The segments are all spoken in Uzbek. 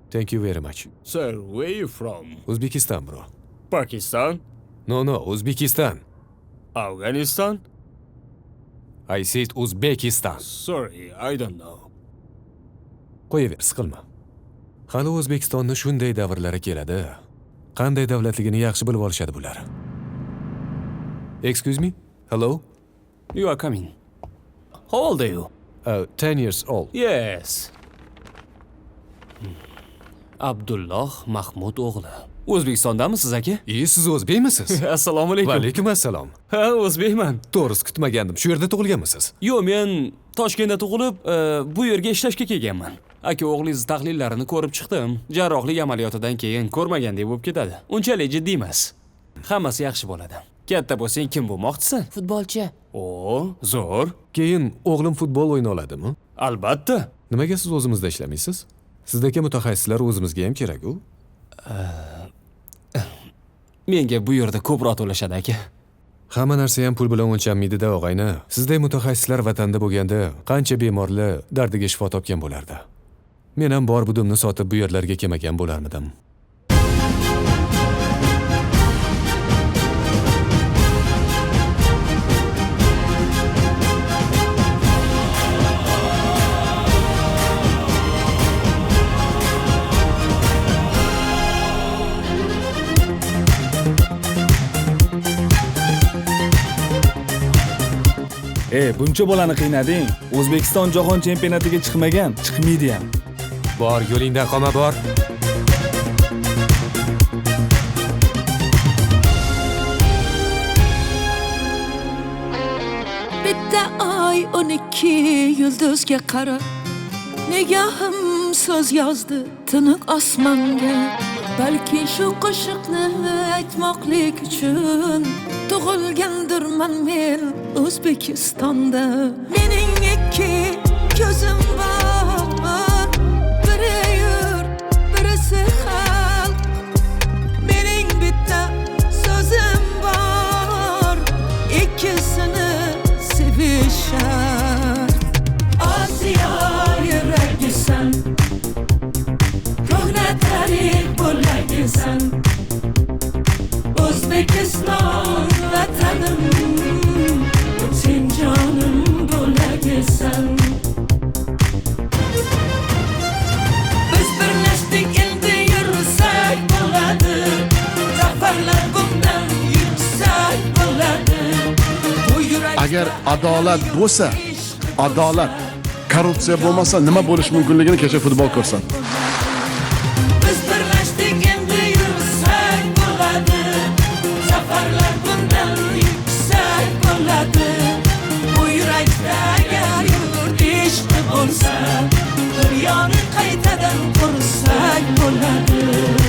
Thank you very much. Sir, where you from? Uzbekistan, bro. Pakistan? No, Uzbekistan. Afghanistan? I said Uzbekistan. Sorry, I don't know. Qo'yaver, siqilma. Hali O'zbekistonni shunday davrlari keladi. Qanday davlatligini yaxshi bilib olishadi bular. Excuse me? Hello? You are coming. How old are you? 10 years old. Yes. Abdulloh Mahmud o'g'li. O'zbekistondamisiz aka? Siz o'zbekmisiz? Assalomu alaykum. Va alaykum assalom. Ha, o'zbekman. To'g'risi kutmagandim. Shu yerda tug'ilganmisiz? Yo'q, men Toshkentda tug'ilib, bu yerga ishlashga kelganman. Aka o'g'lingiz tahlillarini ko'rib chiqdim. Jarrohlik amaliyotidan keyin ko'rmagandek bo'lib ketadi. Unchalik jiddiy emas. Hammasi yaxshi bo'ladi. Katta bo'lsang kim bo'lmoqchisan? Futbolchi. Zo'r. Keyin o'g'lim futbol o'yna oladimi? Albatta. Nimaga siz o'zimizda ishlamaysiz? Sizdagi mutaxassislar o'zimizga ham kerak-ku. Menga bu yerda ko'proq to'lashadi aka. Hamma narsa ham pul bilan o'lchanmaydi-da, og'ayni. Sizday mutaxassislar vatanda bo'lganda qancha bemorlar dardiga shifo topgan bo'lardi. Men ham bor budimni sotib bu yerlarga kelmagan bo'larmidim. Buncha bolani qiynading. O'zbekiston jahon chempionatiga chiqmagan, chiqmaydi ham. Bor, yo'lingda qolma, bor. Bitta ay 12 yulduzga qarab, nigahim so'z yozdi tiniq osmonga. Balki shu qo'shiqni aytmoqlik uchun tug'ilgandirman men O'zbekistonda. Mening ikki ko'zim bor, biri yurt, birisi xalq. Mening bitta so'zim bor, ikkisini sevish shart. Osiyo yuragisan, ko'hna tarix bo'lagisan. O'zbekiston vatanim, sen jonim bo'lagisan. Biz birlashdik, endi yursak bo'ladi. Zafarlar bundan yuksak bo'ladi. Agar adolat bo'lsa, adolat, korrupsiya bo'lmasa nima bo'lish mumkinligini kecha futbol ko'rsatdi. Biz birlashdik, endi yursak bo'ladi. Zafarlar bundan yuksak bo'ladi. Bu yurakda agar yurt ishqi bo'lsa, dunyoni qaytadan qursak bo'ladi.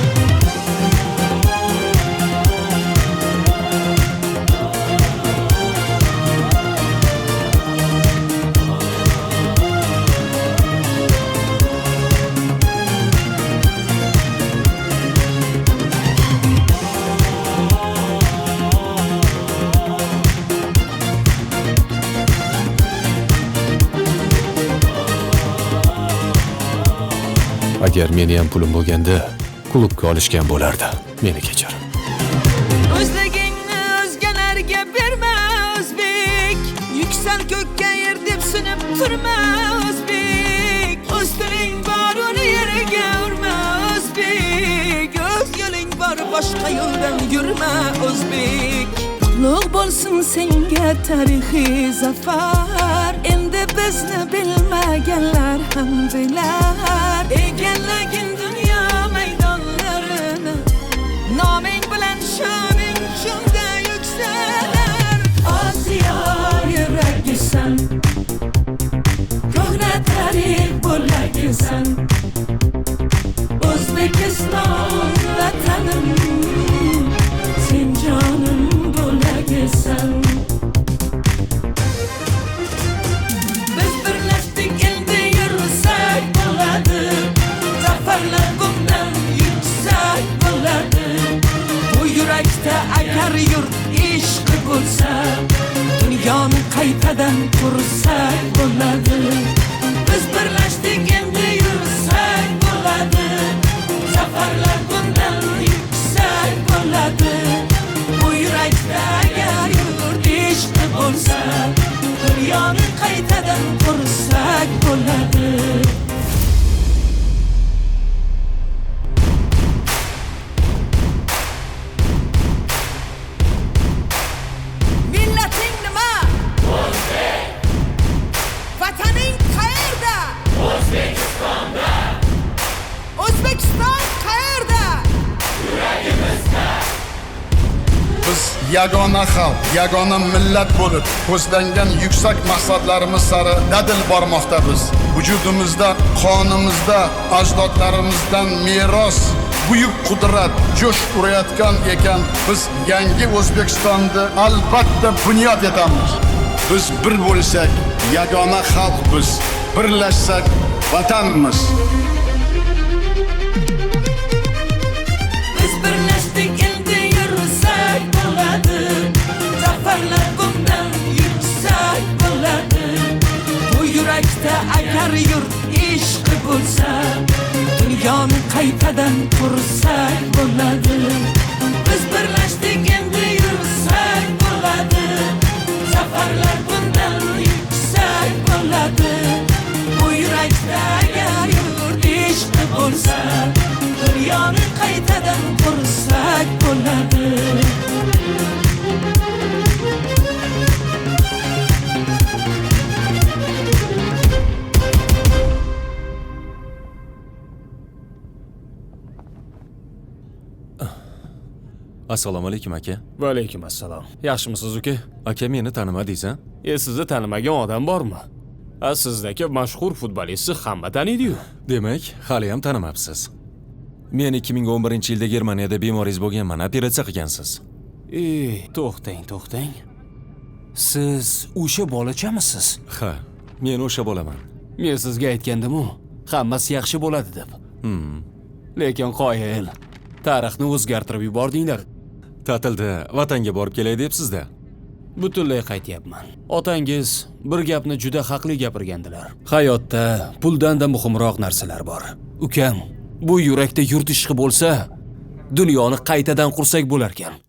Agar meni ham pulim bo'lganda, klubga olishgan bo'lardi. Meni kechir. O'zligingni o'zgalarga berma o'zbek. Yuksal ko'kka yer deb sinib turma o'zbek. O'z tiling bor, uni yerga urma o'zbek. O'z yo'ling bor, boshqa yo'ldan yurma o'zbek. Qutlug' bo'lsin senga tarixiy zafar. Endi bizni bilmaganlar ham bilar. Egallagin dunyo maydonlarini, noming bilan shoning shunda yuksalar. Osiyo yuragisan, ko'hna tarix bo'lagisan. O'zbekiston vatanim, sen jonim bo'lagisan. Biz birlashdik, endi yursak bo'ladi. Zafarlar bundan yuksak bo'ladi. Bu yurakda agar yurt ishqi bo'lsa, dunyoni qaytadan qursak bo'ladi. Biz birlashdik, endi yursak bo'ladi. yursak bo'ladi. Millating nima? O'zbek. Vataning qayerda? O'zbekistonda. O'zbekiston qayerda? Biz yagona xalq, yagona millat bo'lib, ko'zlangan yuksak maqsadlarimiz sari dadil bormoqdamiz. Vujudimizda, qonimizda ajdodlarimizdan meros buyuk qudrat jo'sh urayotgan ekan. Biz yangi O'zbekistonni albatta bunyod etamiz. Biz bir bo'lsak, yagona xalqmiz. Birlashsak, vatanmiz. Biz birlashdik endi yursak bo'ladi. Zafarlar bundan yuksak bo'ladi. Bu yurakda agar yurt ishqi bo'lsa, dunyoni qaytadan qursak bo'ladi. Biz birlashdik endi yursak bo'ladi. Zafarlar bundan yuksak bo'ladi. Bu yurakda agar yurt ishqi bo'lsa, dunyoni qaytadan qursak bo'ladi. Assalomu alaykum aka. Va alaykum assalom. Yaxshimisiz uka? Aka meni tanimadingiz a? Sizni tanimagan odam bormi? Sizdagi mashhur futbolistni hamma taniydi-yu. Demak, hali ham tanimabsiz. Men 2011-yilda Germaniyada bemoringiz bo'lganman, operatsiya qilgansiz. To'xtang. Siz o'sha bolachamisiz? Ha, men o'sha bo'laman. Men sizga aytgandim-ku, hammasi yaxshi bo'ladi deb. Lekin qoyil, tarixni o'zgartirib yubordinglar. Ta'tilda vatanga borib kelay debsiz-da. Butunlay qaytyapman. Otangiz bir gapni juda haqli gapirgandilar. Hayotda puldan-da muhimroq narsalar bor. Ukam, bu yurakda yurt ishqi bo'lsa, dunyoni qaytadan qursak bo'lar ekan.